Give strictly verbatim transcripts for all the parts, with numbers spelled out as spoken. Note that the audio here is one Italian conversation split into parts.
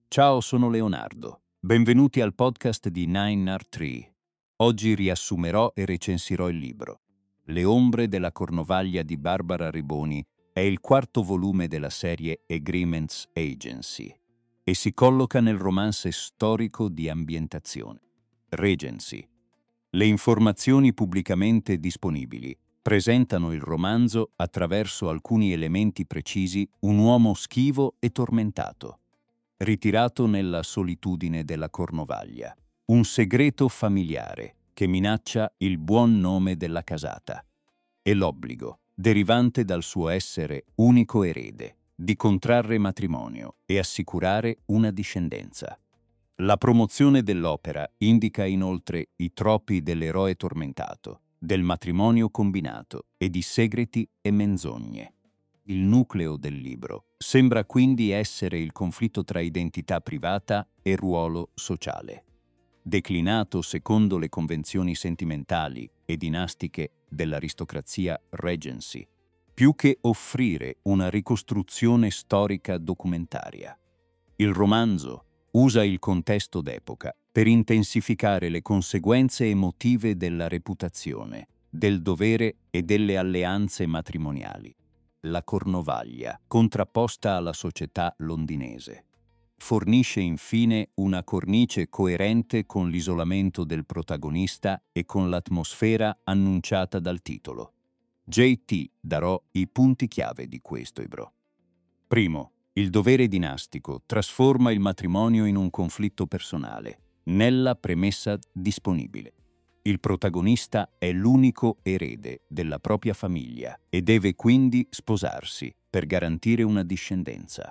Ciao, sono Leonardo. Benvenuti al podcast di Nine Art Tree. Oggi riassumerò e recensirò il libro. Le ombre della Cornovaglia di Barbara Riboni è il quarto volume della serie Agreements Agency e si colloca nel romance storico di ambientazione. Regency. Le informazioni pubblicamente disponibili presentano il romanzo attraverso alcuni elementi precisi: un uomo schivo e tormentato, ritirato nella solitudine della Cornovaglia, un segreto familiare che minaccia il buon nome della casata, e l'obbligo, derivante dal suo essere unico erede, di contrarre matrimonio e assicurare una discendenza. La promozione dell'opera indica inoltre i troppi dell'eroe tormentato, del matrimonio combinato e di segreti e menzogne. Il nucleo del libro sembra quindi essere il conflitto tra identità privata e ruolo sociale, declinato secondo le convenzioni sentimentali e dinastiche dell'aristocrazia Regency, più che offrire una ricostruzione storica documentaria. Il romanzo usa il contesto d'epoca per intensificare le conseguenze emotive della reputazione, del dovere e delle alleanze matrimoniali. La Cornovaglia, contrapposta alla società londinese, fornisce infine una cornice coerente con l'isolamento del protagonista e con l'atmosfera annunciata dal titolo. J T darò i punti chiave di questo libro. Primo, il dovere dinastico trasforma il matrimonio in un conflitto personale, nella premessa disponibile. Il protagonista è l'unico erede della propria famiglia e deve quindi sposarsi per garantire una discendenza.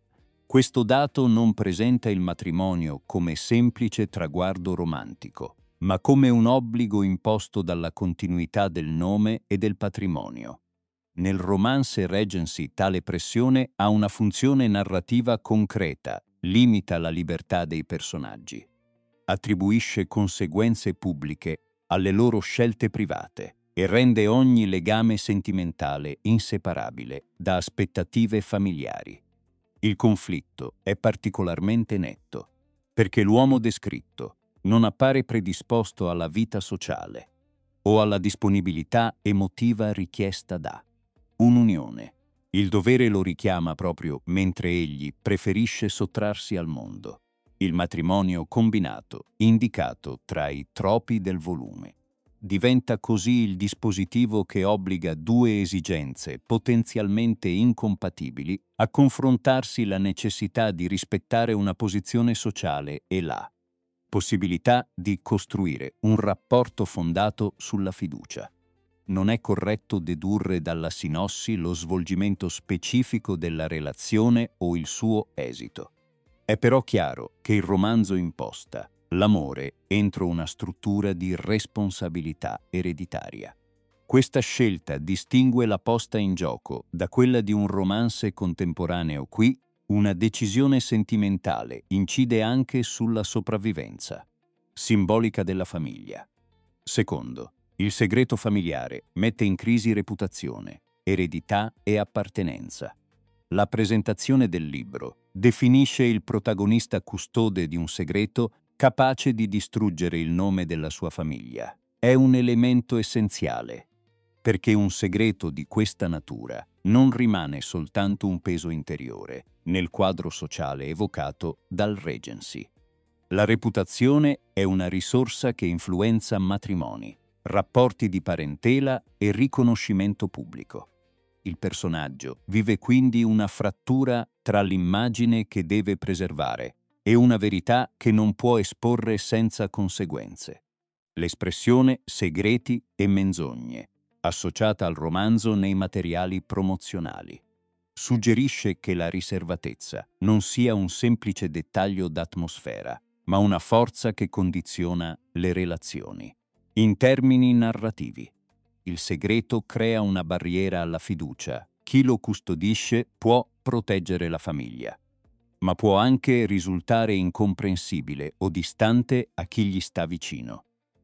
Questo dato non presenta il matrimonio come semplice traguardo romantico, ma come un obbligo imposto dalla continuità del nome e del patrimonio. Nel romance Regency tale pressione ha una funzione narrativa concreta, limita la libertà dei personaggi, attribuisce conseguenze pubbliche alle loro scelte private e rende ogni legame sentimentale inseparabile da aspettative familiari. Il conflitto è particolarmente netto, perché l'uomo descritto non appare predisposto alla vita sociale o alla disponibilità emotiva richiesta da un'unione. Il dovere lo richiama proprio mentre egli preferisce sottrarsi al mondo. Il matrimonio combinato, indicato tra i troppi del volume, diventa così il dispositivo che obbliga due esigenze potenzialmente incompatibili a confrontarsi: la necessità di rispettare una posizione sociale e la possibilità di costruire un rapporto fondato sulla fiducia. Non è corretto dedurre dalla sinossi lo svolgimento specifico della relazione o il suo esito. È però chiaro che il romanzo imposta l'amore entro una struttura di responsabilità ereditaria. Questa scelta distingue la posta in gioco da quella di un romance contemporaneo. Qui una decisione sentimentale incide anche sulla sopravvivenza simbolica della famiglia. Secondo, il segreto familiare mette in crisi reputazione, eredità e appartenenza. La presentazione del libro definisce il protagonista custode di un segreto capace di distruggere il nome della sua famiglia. È un elemento essenziale, perché un segreto di questa natura non rimane soltanto un peso interiore nel quadro sociale evocato dal Regency. La reputazione è una risorsa che influenza matrimoni, rapporti di parentela e riconoscimento pubblico. Il personaggio vive quindi una frattura tra l'immagine che deve preservare e una verità che non può esporre senza conseguenze. L'espressione segreti e menzogne, associata al romanzo nei materiali promozionali, suggerisce che la riservatezza non sia un semplice dettaglio d'atmosfera, ma una forza che condiziona le relazioni. In termini narrativi, il segreto crea una barriera alla fiducia. Chi lo custodisce può proteggere la famiglia, ma può anche risultare incomprensibile o distante a chi gli sta vicino.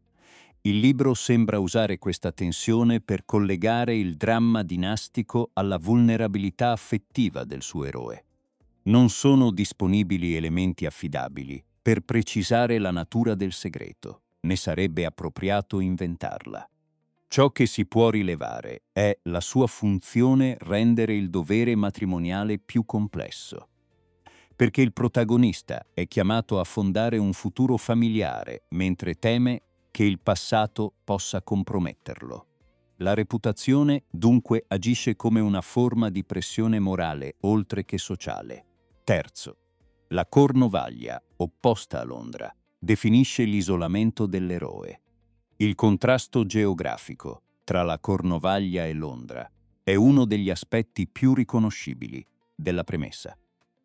Il libro sembra usare questa tensione per collegare il dramma dinastico alla vulnerabilità affettiva del suo eroe. Non sono disponibili elementi affidabili per precisare la natura del segreto. Ne sarebbe appropriato inventarla. Ciò che si può rilevare è la sua funzione rendere il dovere matrimoniale più complesso, perché il protagonista è chiamato a fondare un futuro familiare, mentre teme che il passato possa comprometterlo. La reputazione, dunque, agisce come una forma di pressione morale, oltre che sociale. Terzo, la Cornovaglia, opposta a Londra, definisce l'isolamento dell'eroe. Il contrasto geografico tra la Cornovaglia e Londra è uno degli aspetti più riconoscibili della premessa.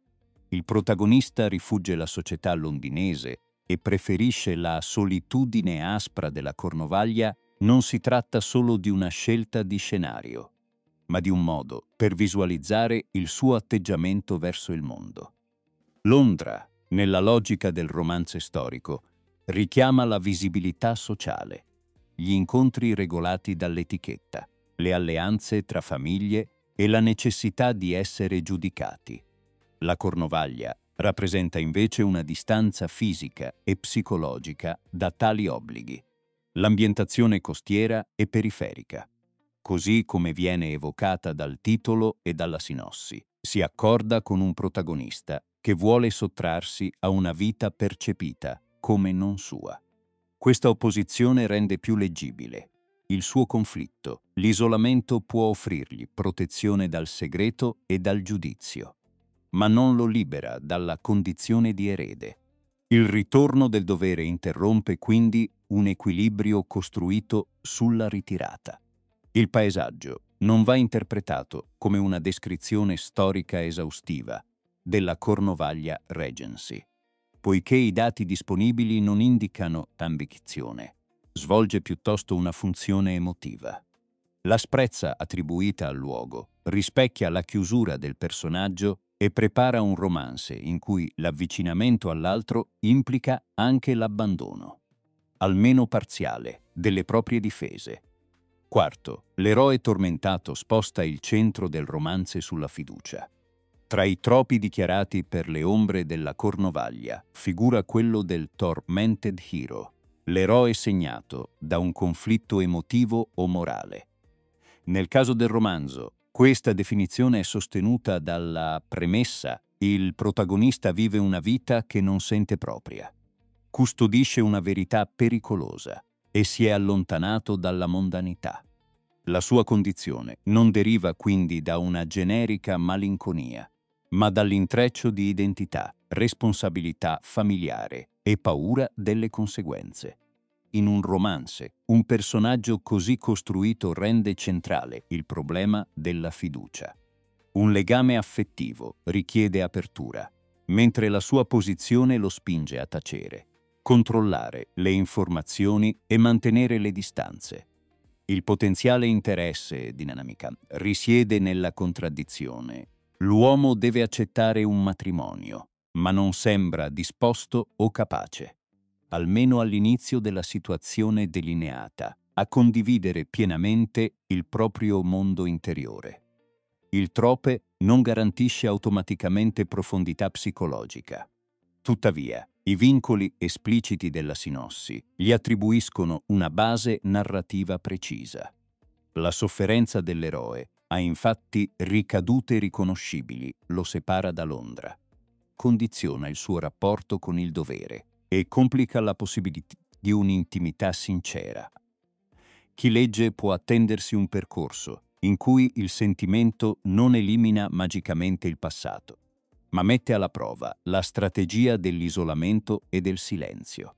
Il protagonista rifugge la società londinese e preferisce la solitudine aspra della Cornovaglia. Non si tratta solo di una scelta di scenario, ma di un modo per visualizzare il suo atteggiamento verso il mondo. Londra, nella logica del romanzo storico, richiama la visibilità sociale, gli incontri regolati dall'etichetta, le alleanze tra famiglie e la necessità di essere giudicati. La Cornovaglia rappresenta invece una distanza fisica e psicologica da tali obblighi. L'ambientazione costiera e periferica, così come viene evocata dal titolo e dalla sinossi, si accorda con un protagonista che vuole sottrarsi a una vita percepita come non sua. Questa opposizione rende più leggibile il suo conflitto. L'isolamento può offrirgli protezione dal segreto e dal giudizio, ma non lo libera dalla condizione di erede. Il ritorno del dovere interrompe quindi un equilibrio costruito sulla ritirata. Il paesaggio non va interpretato come una descrizione storica esaustiva della Cornovaglia Regency, poiché i dati disponibili non indicano ambizione, svolge piuttosto una funzione emotiva. L'asprezza attribuita al luogo rispecchia la chiusura del personaggio e prepara un romance in cui l'avvicinamento all'altro implica anche l'abbandono, almeno parziale, delle proprie difese. Quarto, l'eroe tormentato sposta il centro del romanzo sulla fiducia. Tra i tropi dichiarati per le ombre della Cornovaglia figura quello del tormented hero, l'eroe segnato da un conflitto emotivo o morale. Nel caso del romanzo, questa definizione è sostenuta dalla premessa: il protagonista vive una vita che non sente propria, custodisce una verità pericolosa e si è allontanato dalla mondanità. La sua condizione non deriva quindi da una generica malinconia, ma dall'intreccio di identità, responsabilità familiare e paura delle conseguenze. In un romance, un personaggio così costruito rende centrale il problema della fiducia. Un legame affettivo richiede apertura, mentre la sua posizione lo spinge a tacere, controllare le informazioni e mantenere le distanze. Il potenziale interesse dinamica risiede nella contraddizione. L'uomo deve accettare un matrimonio, ma non sembra disposto o capace, almeno all'inizio della situazione delineata, a condividere pienamente il proprio mondo interiore. Il trope non garantisce automaticamente profondità psicologica. Tuttavia, i vincoli espliciti della sinossi gli attribuiscono una base narrativa precisa. La sofferenza dell'eroe ha infatti ricadute riconoscibili, lo separa da Londra, condiziona il suo rapporto con il dovere e complica la possibilità di un'intimità sincera. Chi legge può attendersi un percorso in cui il sentimento non elimina magicamente il passato, ma mette alla prova la strategia dell'isolamento e del silenzio.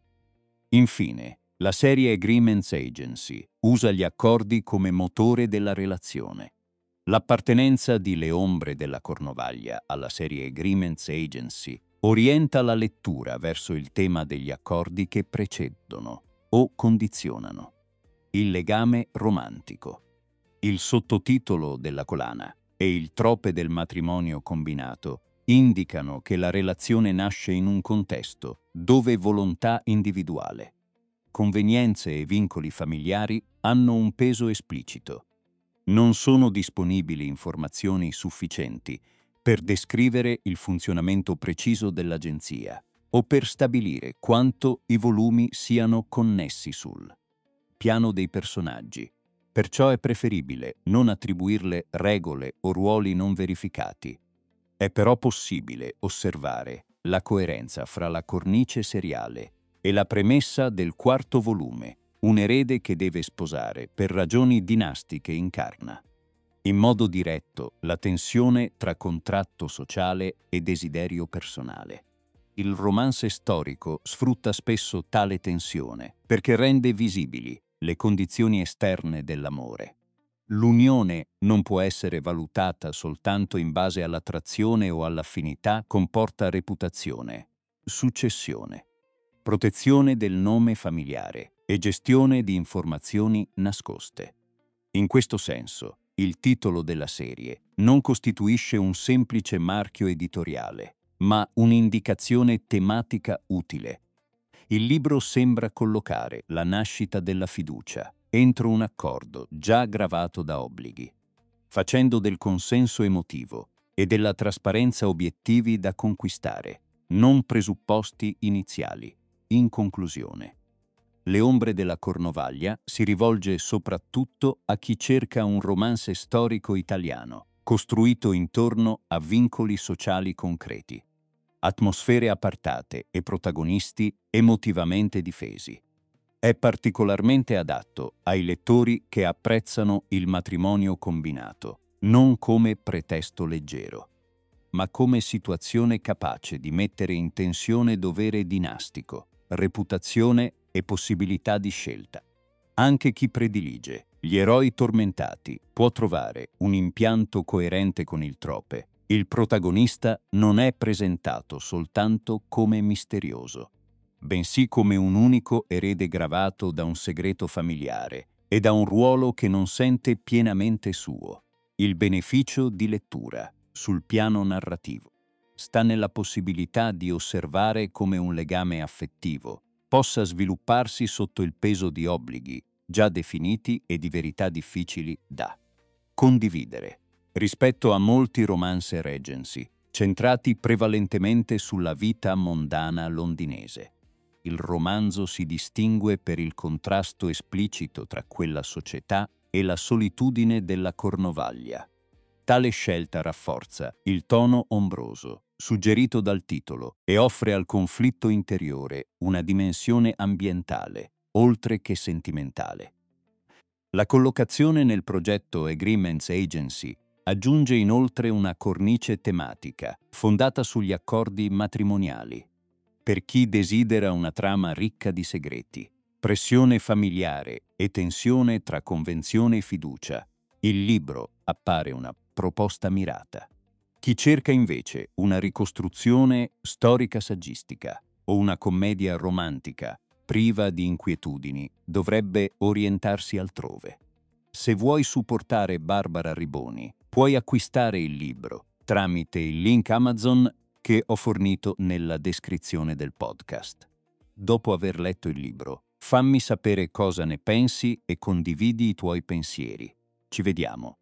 Infine, la serie Agreements Agency usa gli accordi come motore della relazione. L'appartenenza di Le ombre della Cornovaglia alla serie Agreements Agency orienta la lettura verso il tema degli accordi che precedono o condizionano il legame romantico. Il sottotitolo della collana e il trope del matrimonio combinato indicano che la relazione nasce in un contesto dove volontà individuale, convenienze e vincoli familiari hanno un peso esplicito. Non sono disponibili informazioni sufficienti per descrivere il funzionamento preciso dell'agenzia o per stabilire quanto i volumi siano connessi sul piano dei personaggi. Perciò è preferibile non attribuirle regole o ruoli non verificati. È però possibile osservare la coerenza fra la cornice seriale e la premessa del quarto volume, un erede che deve sposare per ragioni dinastiche incarna in modo diretto la tensione tra contratto sociale e desiderio personale. Il romanzo storico sfrutta spesso tale tensione perché rende visibili le condizioni esterne dell'amore. L'unione non può essere valutata soltanto in base all'attrazione o all'affinità, comporta reputazione, successione, protezione del nome familiare e gestione di informazioni nascoste. In questo senso, il titolo della serie non costituisce un semplice marchio editoriale, ma un'indicazione tematica utile. Il libro sembra collocare la nascita della fiducia entro un accordo già gravato da obblighi, facendo del consenso emotivo e della trasparenza obiettivi da conquistare, non presupposti iniziali. In conclusione, Le ombre della Cornovaglia si rivolge soprattutto a chi cerca un romanzo storico italiano, costruito intorno a vincoli sociali concreti, atmosfere appartate e protagonisti emotivamente difesi. È particolarmente adatto ai lettori che apprezzano il matrimonio combinato, non come pretesto leggero, ma come situazione capace di mettere in tensione dovere dinastico, reputazione e possibilità di scelta. Anche chi predilige gli eroi tormentati può trovare un impianto coerente con il trope. Il protagonista non è presentato soltanto come misterioso, bensì come un unico erede gravato da un segreto familiare e da un ruolo che non sente pienamente suo. Il beneficio di lettura sul piano narrativo sta nella possibilità di osservare come un legame affettivo possa svilupparsi sotto il peso di obblighi già definiti e di verità difficili da condividere. Rispetto a molti romance Regency, centrati prevalentemente sulla vita mondana londinese, il romanzo si distingue per il contrasto esplicito tra quella società e la solitudine della Cornovaglia. Tale scelta rafforza il tono ombroso, suggerito dal titolo, e offre al conflitto interiore una dimensione ambientale, oltre che sentimentale. La collocazione nel progetto Agreements Agency aggiunge inoltre una cornice tematica fondata sugli accordi matrimoniali. Per chi desidera una trama ricca di segreti, pressione familiare e tensione tra convenzione e fiducia, il libro appare una proposta mirata. Chi cerca invece una ricostruzione storica saggistica o una commedia romantica priva di inquietudini dovrebbe orientarsi altrove. Se vuoi supportare Barbara Riboni, puoi acquistare il libro tramite il link Amazon che ho fornito nella descrizione del podcast. Dopo aver letto il libro, fammi sapere cosa ne pensi e condividi i tuoi pensieri. Ci vediamo